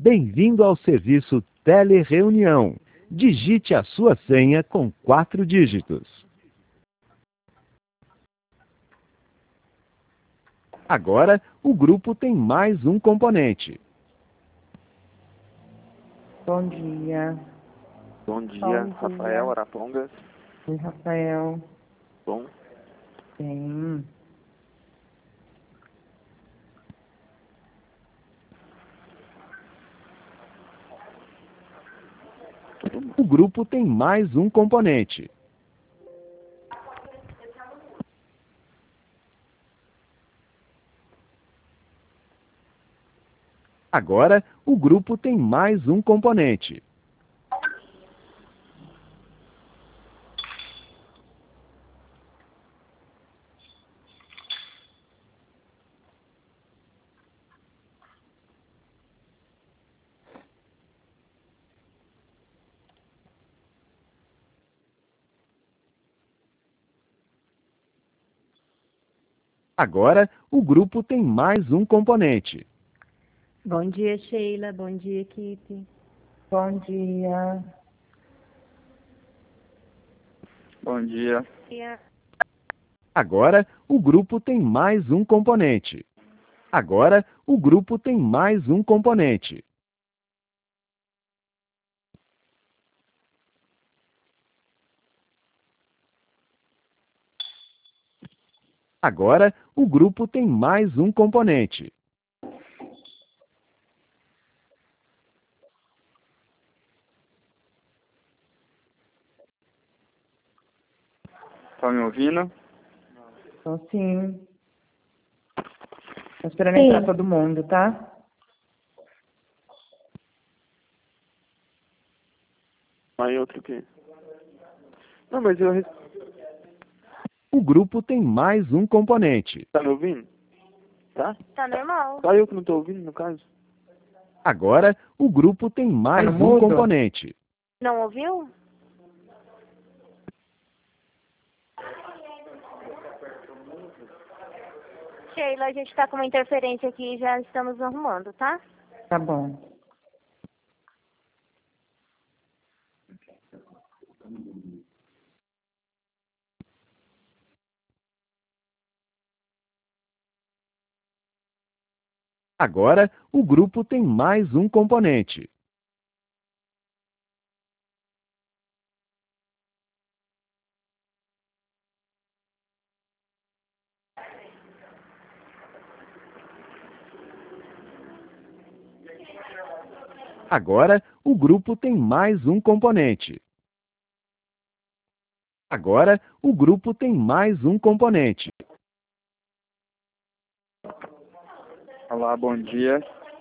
Bem-vindo ao serviço Telereunião. Digite a sua senha com 4 dígitos. Agora, o grupo tem mais um componente. Bom dia. Bom dia, Bom dia. Rafael Arapongas. Oi, Rafael. Bom, Bem. O grupo tem mais um componente. Agora, o grupo tem mais um componente. Agora, o grupo tem mais um componente. Bom dia, Sheila. Bom dia, equipe. Bom dia. bom dia. Agora, o grupo tem mais um componente. Agora, o grupo tem mais um componente. Agora, o grupo tem mais um componente. Tá me ouvindo? Então, sim. Tô esperando Sim. entrar todo mundo, tá? Aí outro que... Não, mas eu... O grupo tem mais um componente. Tá me ouvindo? Tá? Tá normal. Só eu que não tô ouvindo, no caso? Agora, o grupo tem mais no um mudo? componente. Não ouviu? Sheila, a gente tá com uma interferência aqui e já estamos arrumando, tá? Tá bom. Agora, o grupo tem mais um componente. Agora, o grupo tem mais um componente. Agora, o grupo tem mais um componente. Olá, bom dia.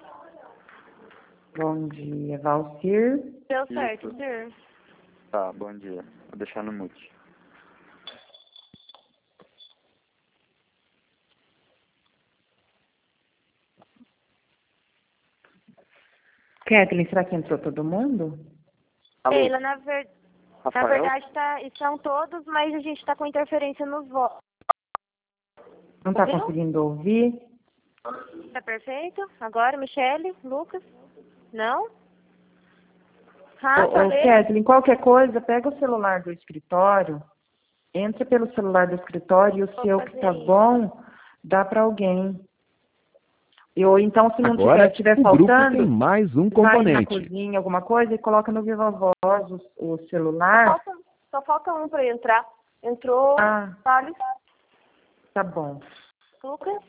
Bom dia, Valcir. Deu certo, Isso. Sir. Tá, bom dia. Vou deixar no mute. Kathleen, será que entrou todo mundo? Alô, Sheila, na Rafael? verdade, estão todos, mas a gente tá com interferência nos votos. Não tá Ouviu? conseguindo ouvir? Tá perfeito? Agora, Michele, Lucas? Não? Rafa, Ô, Kathleen, qualquer coisa, pega o celular do escritório, entra pelo celular do escritório e o Vou seu que fazer tá isso. bom, dá pra alguém. Ou então, se não Agora, tiver o grupo faltando, tem mais um vai na componente. cozinha, alguma coisa, e coloca no Viva Voz o celular. Só falta um para entrar. Entrou, Ah, Thales, tá bom. Lucas.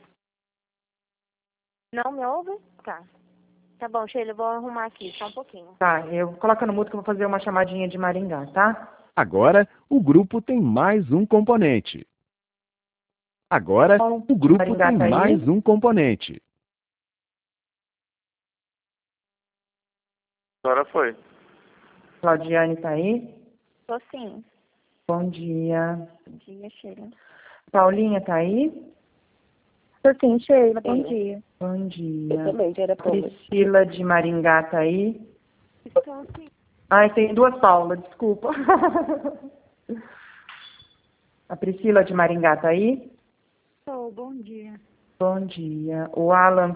Não me ouve? Tá. Tá bom, Sheila, eu vou arrumar aqui, só um pouquinho. Tá, eu coloco no mudo que eu vou fazer uma chamadinha de Maringá, tá? Agora, o grupo tem mais um componente. Agora, o grupo Maringá tem tá aí? mais um componente. Agora foi. Claudiane tá aí? Tô sim. Bom dia. Bom dia, Sheila. Paulinha tá aí? Tô sim, Sheila, bom dia. Bom dia. também, já era Priscila de Maringá tá aí? Estou sim. Ai, tem duas Paulas, desculpa. A Priscila de Maringá tá aí? Estou, bom dia. Bom dia. O Alan